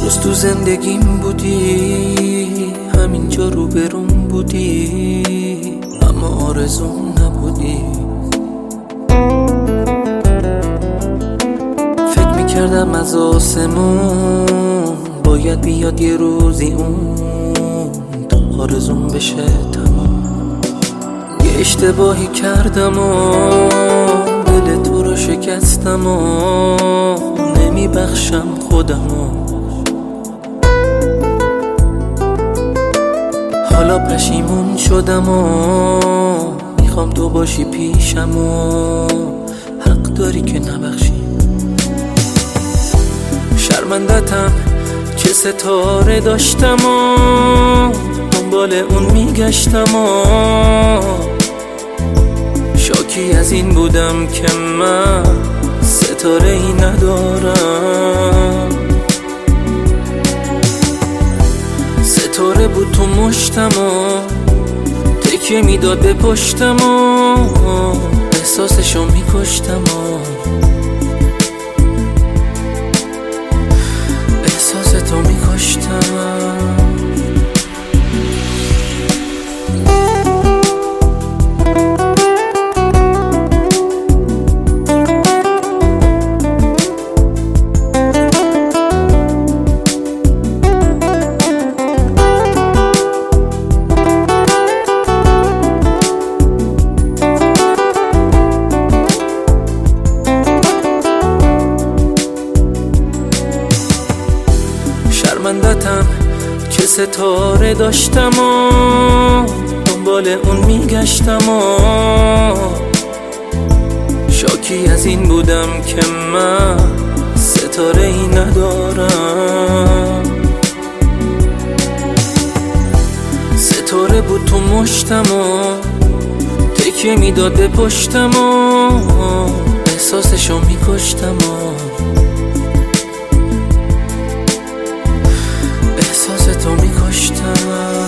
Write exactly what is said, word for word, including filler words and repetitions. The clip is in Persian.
روز تو زندگیم بودی، همینجا رو برون بودی، اما آرزوم نبودی. فکر میکردم از آسمون باید بیاد یه روزی اون تا آرزوم بشه تمام. یه اشتباهی کردم و دل تو رو شکستم و نمیبخشم خودمو. حالا پشیمون شدم و میخوام تو باشی پیشم و حق داری که نبخشی. شرمندتم چه ستاره داشتم و دنبال اون میگشتم و شاکی از این بودم که من ستاره ای ندارم. ستاره بود تو مشتم و تکیه میداد به پشتم و احساسشو میکشتم و احساستو میکشتم. شرمندتم چه ستاره داشتم و دنبال اون میگشتم و شاکی از این بودم که من ستاره ای ندارم. ستاره بود تو مشتم و تکیه میداد به پشتم و احساسشو میکشتم و احساستو میکشتم.